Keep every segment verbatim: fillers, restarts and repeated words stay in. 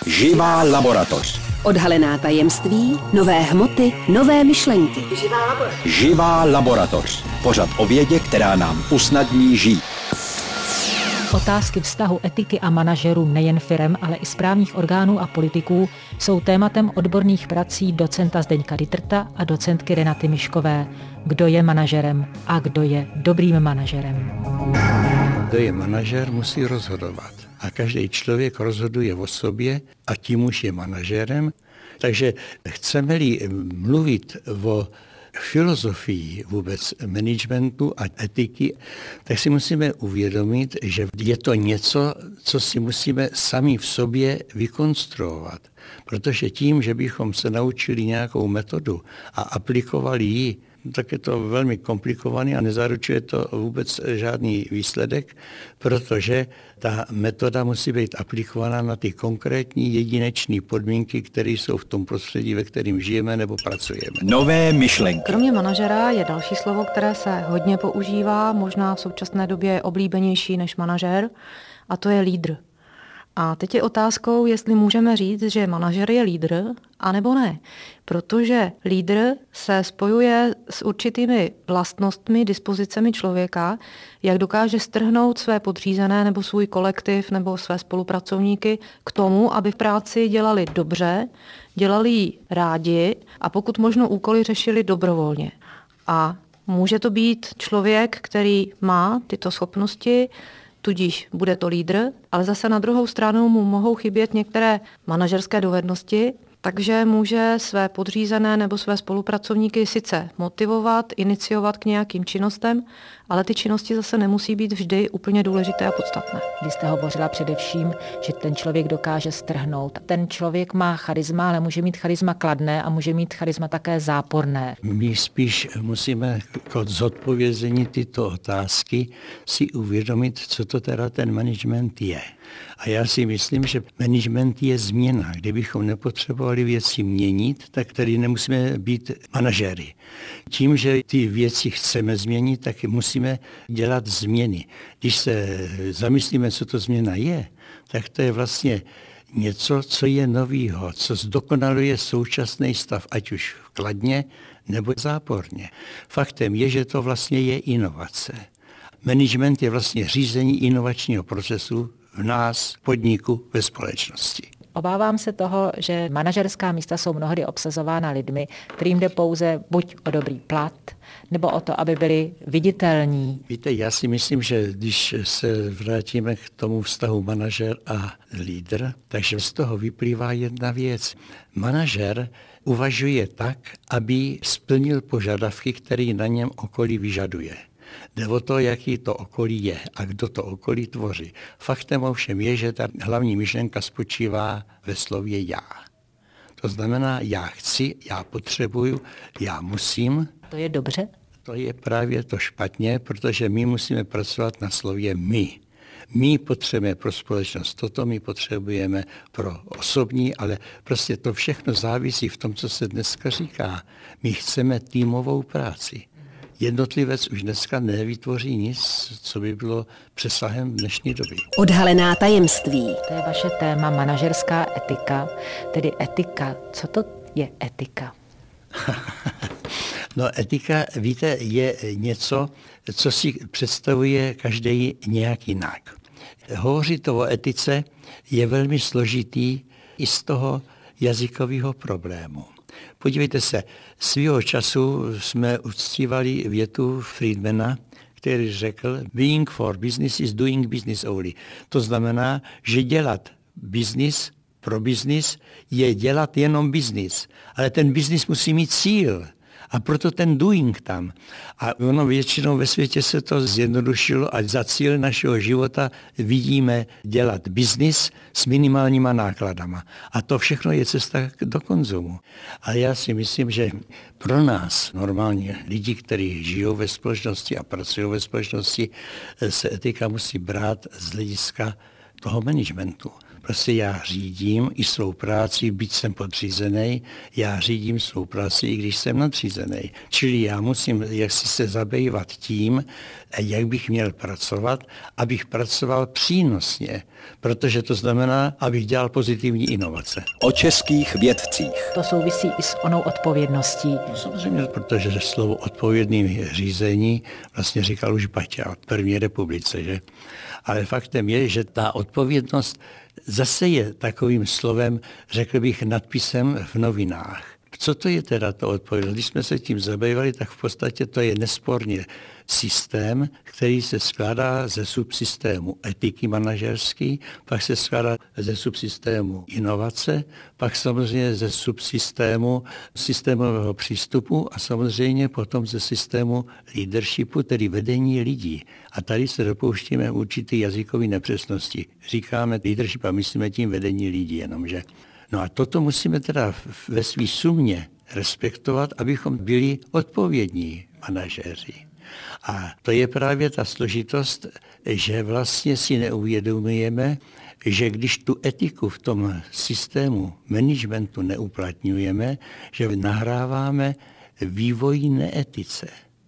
Živá laboratoř. Odhalená tajemství, nové hmoty, nové myšlenky. Živá laboratoř. Živá laboratoř. Pořad o vědě, která nám usnadní žít. Otázky vztahu etiky a manažerů nejen firem, ale i správních orgánů a politiků jsou tématem odborných prací docenta Zdeňka Dittrta a docentky Renaty Miškové. Kdo je manažerem a kdo je dobrým manažerem? Kdo je manažer, musí rozhodovat. A každý člověk rozhoduje o sobě a tím už je manažerem. Takže chceme-li mluvit o filozofii vůbec managementu a etiky, tak si musíme uvědomit, že je to něco, co si musíme sami v sobě vykonstruovat. Protože tím, že bychom se naučili nějakou metodu a aplikovali ji, tak je to velmi komplikované a nezaručuje to vůbec žádný výsledek, protože ta metoda musí být aplikovaná na ty konkrétní jedinečné podmínky, které jsou v tom prostředí, ve kterém žijeme nebo pracujeme. Nové myšlenky. Kromě manažera je další slovo, které se hodně používá, možná v současné době je oblíbenější než manažer, a to je lídr. A teď je otázkou, jestli můžeme říct, že manažer je lídr, anebo ne. Protože lídr se spojuje s určitými vlastnostmi, dispozicemi člověka, jak dokáže strhnout své podřízené nebo svůj kolektiv nebo své spolupracovníky k tomu, aby v práci dělali dobře, dělali ji rádi a pokud možno úkoly řešili dobrovolně. A může to být člověk, který má tyto schopnosti, tudíž bude to lídr, ale zase na druhou stranu mu mohou chybět některé manažerské dovednosti, takže může své podřízené nebo své spolupracovníky sice motivovat, iniciovat k nějakým činnostem, ale ty činnosti zase nemusí být vždy úplně důležité a podstatné. Vy jste hovořila především, že ten člověk dokáže strhnout. Ten člověk má charisma, ale může mít charisma kladné a může mít charisma také záporné. My spíš musíme k zodpovězení tyto otázky si uvědomit, co to teda ten management je. A já si myslím, že management je změna. Kdybychom nepotřebovali věci měnit, tak tady nemusíme být manažery. Tím, že ty věci chceme změnit, tak musíme dělat změny. Když se zamyslíme, co to změna je, tak to je vlastně něco, co je novýho, co zdokonaluje současný stav, ať už kladně nebo záporně. Faktem je, že to vlastně je inovace. Management je vlastně řízení inovačního procesu v nás, podniku, ve společnosti. Obávám se toho, že manažerská místa jsou mnohdy obsazována lidmi, kterým jde pouze buď o dobrý plat, nebo o to, aby byli viditelní. Víte, já si myslím, že když se vrátíme k tomu vztahu manažer a lídr, takže z toho vyplývá jedna věc. Manažer uvažuje tak, aby splnil požadavky, které na něm okolí vyžaduje. Jde o to, jaký to okolí je a kdo to okolí tvoří. Faktem ovšem je, že ta hlavní myšlenka spočívá ve slově já. To znamená, já chci, já potřebuju, já musím. To je dobře? To je právě to špatně, protože my musíme pracovat na slově my. My potřebujeme pro společnost toto, my potřebujeme pro osobní, ale prostě to všechno závisí v tom, co se dneska říká. My chceme týmovou práci. Jednotlivec už dneska nevytvoří nic, co by bylo přesahem dnešní doby. Odhalená tajemství. To je vaše téma manažerská etika, tedy etika. Co to je etika? No etika, víte, je něco, co si představuje každý nějak jinak. Hovořit o etice je velmi složitý i z toho jazykového problému. Podívejte se, svýho času jsme uctívali větu Friedmana, který řekl, being for business is doing business only. To znamená, že dělat business pro business je dělat jenom business. Ale ten business musí mít cíl. A proto ten doing tam. A ono většinou ve světě se to zjednodušilo a za cíl našeho života vidíme dělat biznis s minimálníma nákladama. A to všechno je cesta do konzumu. A já si myslím, že pro nás, normálně lidi, kteří žijou ve společnosti a pracují ve společnosti, se etika musí brát z hlediska toho managementu. Prostě já řídím i svou práci, byť jsem podřízený, já řídím svou práci, i když jsem nadřízený. Čili já musím jaksi se zabývat tím, jak bych měl pracovat, abych pracoval přínosně, protože to znamená, abych dělal pozitivní inovace. O českých vědcích. To souvisí i s onou odpovědností. No, samozřejmě, protože slovo odpovědný řízení vlastně říkal už Baťa od první republice, že? Ale faktem je, že ta odpovědnost zase je takovým slovem, řekl bych, nadpisem v novinách. Co to je teda to odpovědnost? Když jsme se tím zabývali, tak v podstatě to je nesporně systém, který se skládá ze subsystému etiky manažerský, pak se skládá ze subsystému inovace, pak samozřejmě ze subsystému systémového přístupu a samozřejmě potom ze systému leadershipu, tedy vedení lidí. A tady se dopouštíme určitý jazykový nepřesnosti. Říkáme leadership a myslíme tím vedení lidí, jenomže. No a toto musíme teda ve své sumě respektovat, abychom byli odpovědní manažéři. A to je právě ta složitost, že vlastně si neuvědomujeme, že když tu etiku v tom systému managementu neuplatňujeme, že nahráváme vývoji neetice.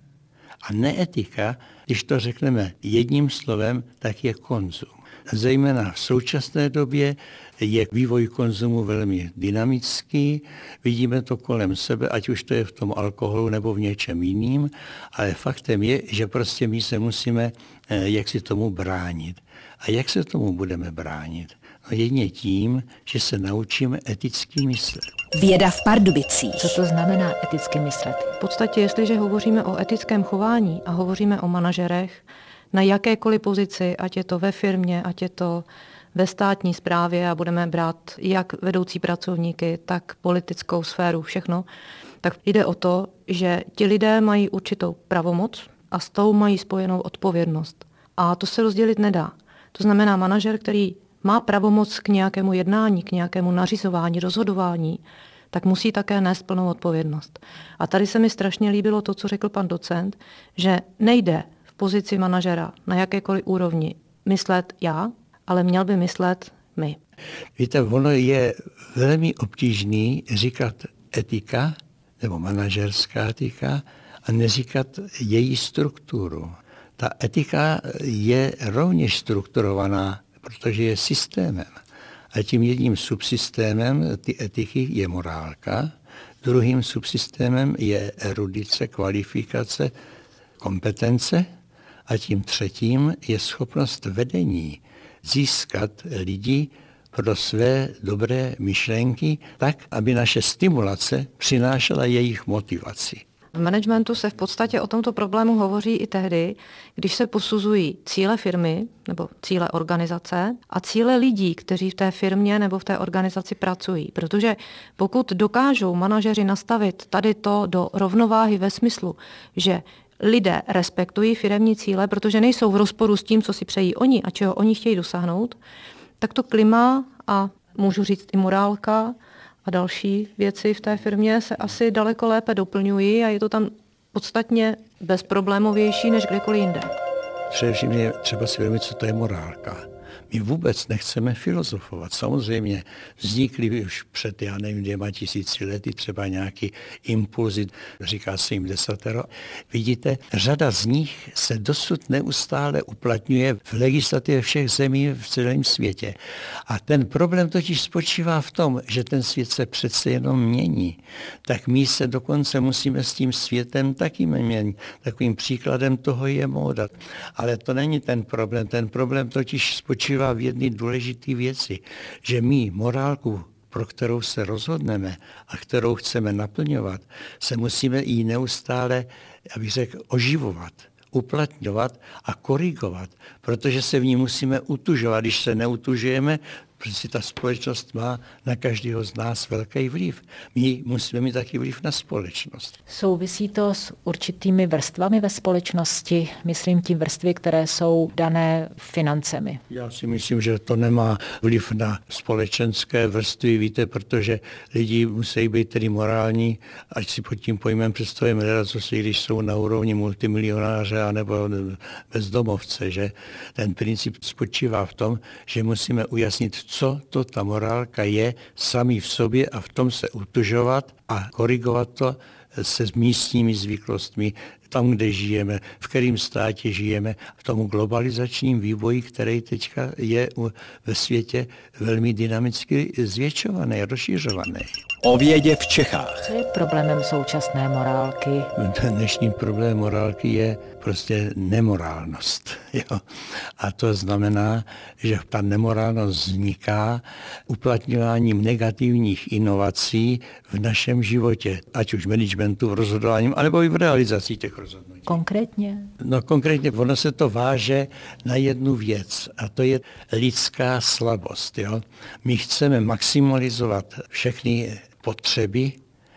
A neetika, když to řekneme jedním slovem, tak je konzum. Zejména v současné době je vývoj konzumu velmi dynamický, vidíme to kolem sebe, ať už to je v tom alkoholu nebo v něčem jiným, ale faktem je, že prostě my se musíme jak si tomu bránit. A jak se tomu budeme bránit? No jedině tím, že se naučíme eticky myslet. Věda v Pardubicích. Co to znamená eticky myslet? V podstatě, jestliže hovoříme o etickém chování a hovoříme o manažerech, na jakékoliv pozici, ať je to ve firmě, ať je to ve státní správě a budeme brát jak vedoucí pracovníky, tak politickou sféru, všechno, tak jde o to, že ti lidé mají určitou pravomoc a s tou mají spojenou odpovědnost. A to se rozdělit nedá. To znamená manažer, který má pravomoc k nějakému jednání, k nějakému nařizování, rozhodování, tak musí také nést plnou odpovědnost. A tady se mi strašně líbilo to, co řekl pan docent, že nejde v pozici manažera na jakékoliv úrovni myslet já, ale měl by myslet my. Víte, ono je velmi obtížný říkat etika nebo manažerská etika a neříkat její strukturu. Ta etika je rovněž strukturovaná, protože je systémem. A tím jedním subsystémem ty etiky je morálka, druhým subsystémem je erudice, kvalifikace, kompetence a tím třetím je schopnost vedení získat lidi pro své dobré myšlenky tak, aby naše stimulace přinášela jejich motivaci. V managementu se v podstatě o tomto problému hovoří i tehdy, když se posuzují cíle firmy nebo cíle organizace a cíle lidí, kteří v té firmě nebo v té organizaci pracují. Protože pokud dokážou manažeři nastavit tady to do rovnováhy ve smyslu, že lidé respektují firemní cíle, protože nejsou v rozporu s tím, co si přejí oni a čeho oni chtějí dosáhnout, tak to klima a můžu říct i morálka a další věci v té firmě se asi daleko lépe doplňují a je to tam podstatně bezproblémovější než kdekoliv jinde. Především je třeba si vědomit, co to je morálka. My vůbec nechceme filozofovat. Samozřejmě vznikly už před, já nevím, dvěma tisíci lety třeba nějaký impulzy, říká se jim desatero. Vidíte, řada z nich se dosud neustále uplatňuje v legislativě všech zemí v celém světě. A ten problém totiž spočívá v tom, že ten svět se přece jenom mění. Tak my se dokonce musíme s tím světem taky měnit. Takovým příkladem toho je móda. Ale to není ten problém. Ten problém totiž spočívá v jedné důležité věci, že my morálku, pro kterou se rozhodneme a kterou chceme naplňovat, se musíme i neustále, abych řekl, oživovat, uplatňovat a korigovat, protože se v ní musíme utužovat. Když se neutužujeme, protože ta společnost má na každého z nás velký vliv. My musíme mít taky vliv na společnost. Souvisí to s určitými vrstvami ve společnosti, myslím tím vrstvy, které jsou dané financemi. Já si myslím, že to nemá vliv na společenské vrstvy, víte, protože lidi musí být tedy morální, ať si pod tím pojmem představíme, co si, když jsou na úrovni multimilionáře anebo bezdomovce, že ten princip spočívá v tom, že musíme ujasnit, co to ta morálka je sami v sobě a v tom se utužovat a korigovat to se místními zvyklostmi, tam, kde žijeme, v kterém státě žijeme, v tom globalizačním vývoji, který teďka je ve světě velmi dynamicky zvětšovaný, rozšiřovaný. O vědě v Čechách. Co je problémem současné morálky? Dnešním problém morálky je prostě nemorálnost. Jo? A to znamená, že ta nemorálnost vzniká uplatňováním negativních inovací v našem životě, ať už managementu, v rozhodování, anebo i v realizaci těch rozhodnutí. Konkrétně? No konkrétně, ono se to váže na jednu věc a to je lidská slabost. Jo? My chceme maximalizovat všechny potřeby,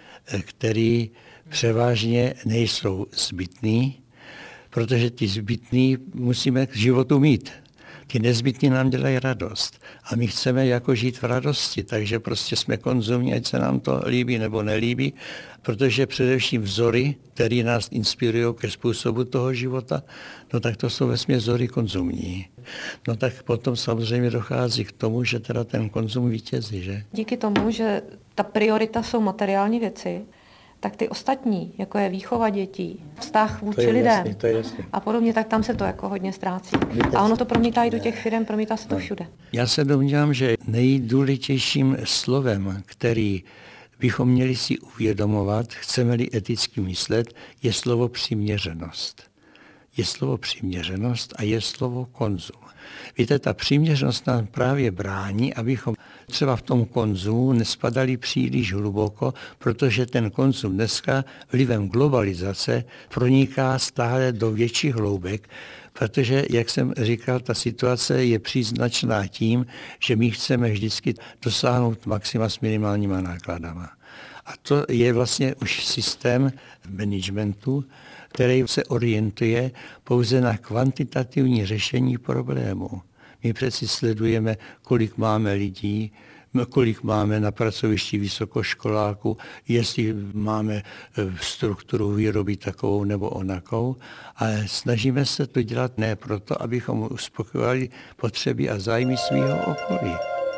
které převážně nejsou zbytné, protože ty zbytný musíme k životu mít. Ty nezbytný nám dělají radost. A my chceme jako žít v radosti, takže prostě jsme konzumní, ať se nám to líbí nebo nelíbí, protože především vzory, které nás inspirují ke způsobu toho života, no tak to jsou vesměs vzory konzumní. No tak potom samozřejmě dochází k tomu, že teda ten konzum vítězí, že? Díky tomu, že ta priorita jsou materiální věci, tak ty ostatní, jako je výchova dětí, vztah vůči lidem a podobně, tak tam se to jako hodně ztrácí. A ono to promítá i do těch firm, promítá se to všude. Já se domnívám, že nejdůležitějším slovem, který bychom měli si uvědomovat, chceme-li eticky myslet, je slovo přiměřenost. Je slovo přiměřenost a je slovo konzum. Víte, ta přiměřenost nám právě brání, abychom třeba v tom konzumu nespadali příliš hluboko, protože ten konzum dneska vlivem globalizace proniká stále do větších hloubek, protože, jak jsem říkal, ta situace je příznačná tím, že my chceme vždycky dosáhnout maxima s minimálníma nákladama. A to je vlastně už systém managementu, který se orientuje pouze na kvantitativní řešení problému. My přeci sledujeme, kolik máme lidí, kolik máme na pracovišti vysokoškoláků, jestli máme strukturu výroby takovou nebo onakou, ale snažíme se to dělat ne proto, abychom uspokojovali potřeby a zájmy svého okolí.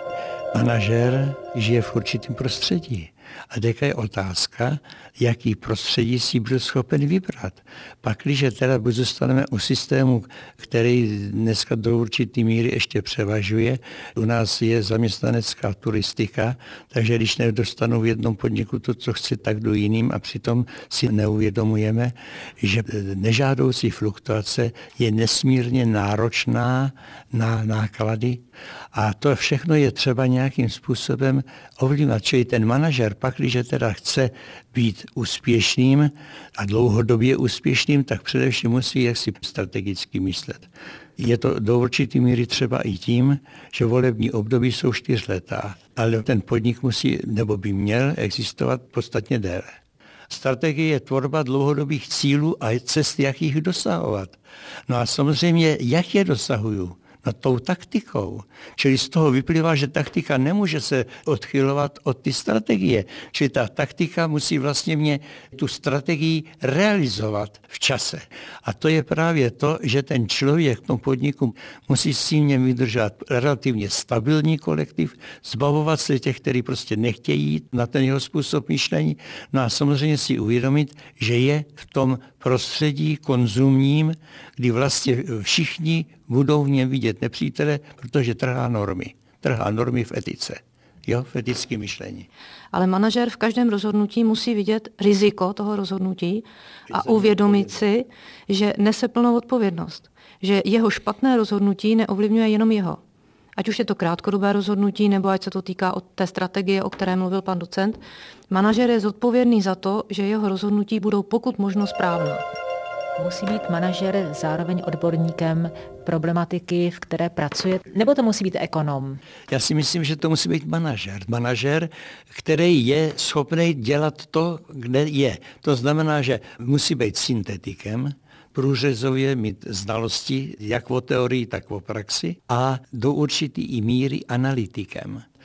Manažer žije v určitém prostředí. A teďka je otázka, jaký prostředí si byl schopen vybrat. Pakliže teda zůstaneme u systému, který dneska do určité míry ještě převažuje, u nás je zaměstnanecká turistika, takže když nedostanu v jednom podniku to, co chci, tak jdu jiným a přitom si neuvědomujeme, že nežádoucí fluktuace je nesmírně náročná na náklady a to všechno je třeba nějakým způsobem ovlivňovat. Čili ten manažer, pakliže teda chce být úspěšným a dlouhodobě úspěšným, tak především musí jaksi strategicky myslet. Je to do určité míry třeba i tím, že volební období jsou čtyřletá, ale ten podnik musí nebo by měl existovat podstatně déle. Strategie je tvorba dlouhodobých cílů a cest, jak jich dosahovat. No a samozřejmě, jak je dosahuju? No tou taktikou. Čili z toho vyplývá, že taktika nemůže se odchylovat od ty strategie. Čili ta taktika musí vlastně mě tu strategii realizovat v čase. A to je právě to, že ten člověk v tom podniku musí s tím vydržet relativně stabilní kolektiv, zbavovat se těch, kteří prostě nechtějí jít na ten jeho způsob myšlení. No a samozřejmě si uvědomit, že je v tom prostředí konzumním, kdy vlastně všichni budou v něm vidět nepřítele, protože trhá normy. Trhá normy v etice, jo, v etickém myšlení. Ale manažer v každém rozhodnutí musí vidět riziko toho rozhodnutí a uvědomit si, že nese plnou odpovědnost. Že jeho špatné rozhodnutí neovlivňuje jenom jeho. Ať už je to krátkodobé rozhodnutí, nebo ať se to týká od té strategie, o které mluvil pan docent, manažer je zodpovědný za to, že jeho rozhodnutí budou pokud možno správná. Musí být manažer zároveň odborníkem problematiky, v které pracuje, nebo to musí být ekonom? Já si myslím, že to musí být manažer. Manažer, který je schopný dělat to, kde je. To znamená, že musí být syntetikem, průřezově mít znalosti jak o teorii, tak o praxi a do určitý i míry analytikem.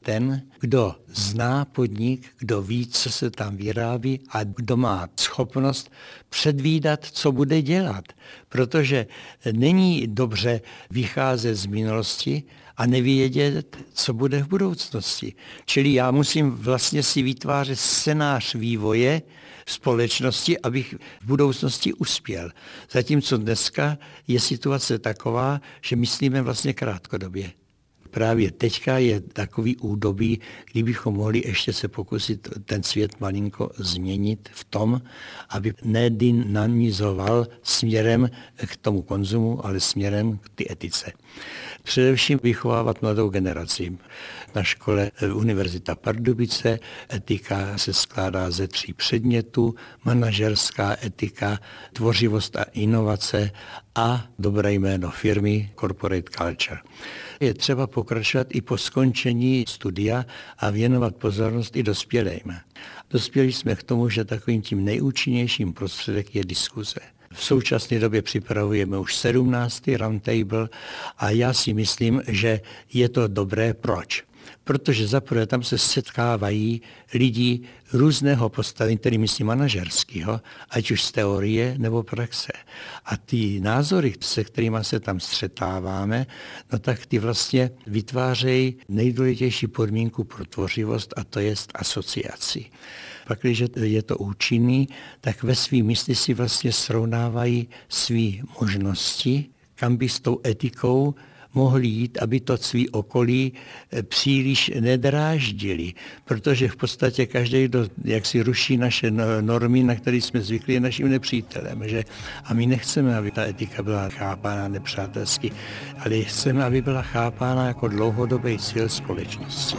ten, kdo zná podnik, kdo ví, co se tam vyrábí a kdo má schopnost předvídat, co bude dělat. Protože není dobře vycházet z minulosti a nevědět, co bude v budoucnosti. Čili já musím vlastně si vytvářet scénář vývoje společnosti, abych v budoucnosti uspěl. Zatímco dneska je situace taková, že myslíme vlastně krátkodobě. Právě teďka je takový údobí, kdybychom mohli ještě se pokusit ten svět malinko změnit v tom, aby nedynamizoval směrem k tomu konzumu, ale směrem k té etice. Především vychovávat mladou generaci. Na škole Univerzita Pardubice etika se skládá ze tří předmětů: manažerská etika, tvořivost a inovace a dobré jméno firmy, corporate culture. Je třeba pokračovat i po skončení studia a věnovat pozornost i dospělým. Dospěli jsme k tomu, že takovým tím nejúčinnějším prostředek je diskuze. V současné době připravujeme už sedmnáctý roundtable a já si myslím, že je to dobré. Proč? Protože zaprvé tam se setkávají lidi různého postavení, tedy myslím manažerského, ať už z teorie nebo praxe. A ty názory, se kterými se tam střetáváme, no tak ty vlastně vytvářejí nejdůležitější podmínku pro tvořivost, a to je asociaci. Pak, když je to účinný, tak ve svý mysli si vlastně srovnávají své možnosti, kam by s tou etikou mohli jít, aby to svý okolí příliš nedráždili, protože v podstatě každý, kdo jak si ruší naše normy, na které jsme zvyklí, je naším nepřítelem. Že? A my nechceme, aby ta etika byla chápána nepřátelsky, ale chceme, aby byla chápána jako dlouhodobý cíl společnosti.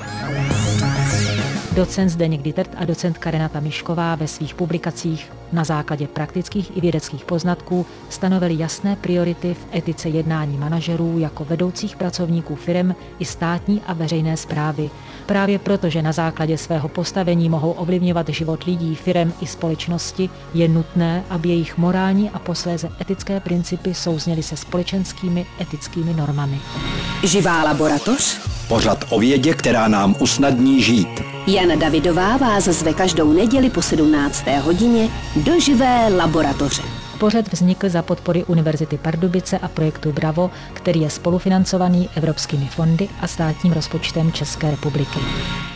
Docent Zdeněk Dittert a docentka Renata Mišková ve svých publikacích na základě praktických i vědeckých poznatků stanovili jasné priority v etice jednání manažerů jako vedoucích pracovníků firem i státní a veřejné správy. Právě proto, že na základě svého postavení mohou ovlivňovat život lidí, firem i společnosti, je nutné, aby jejich morální a posléze etické principy souzněly se společenskými etickými normami. Živá laboratoř? Pořad o vědě, která nám usnadní žít. Jana Davidová vás zve každou neděli po sedmnácté hodině do Živé laboratoře. Pořad vznikl za podpory Univerzity Pardubice a projektu Bravo, který je spolufinancovaný evropskými fondy a státním rozpočtem České republiky.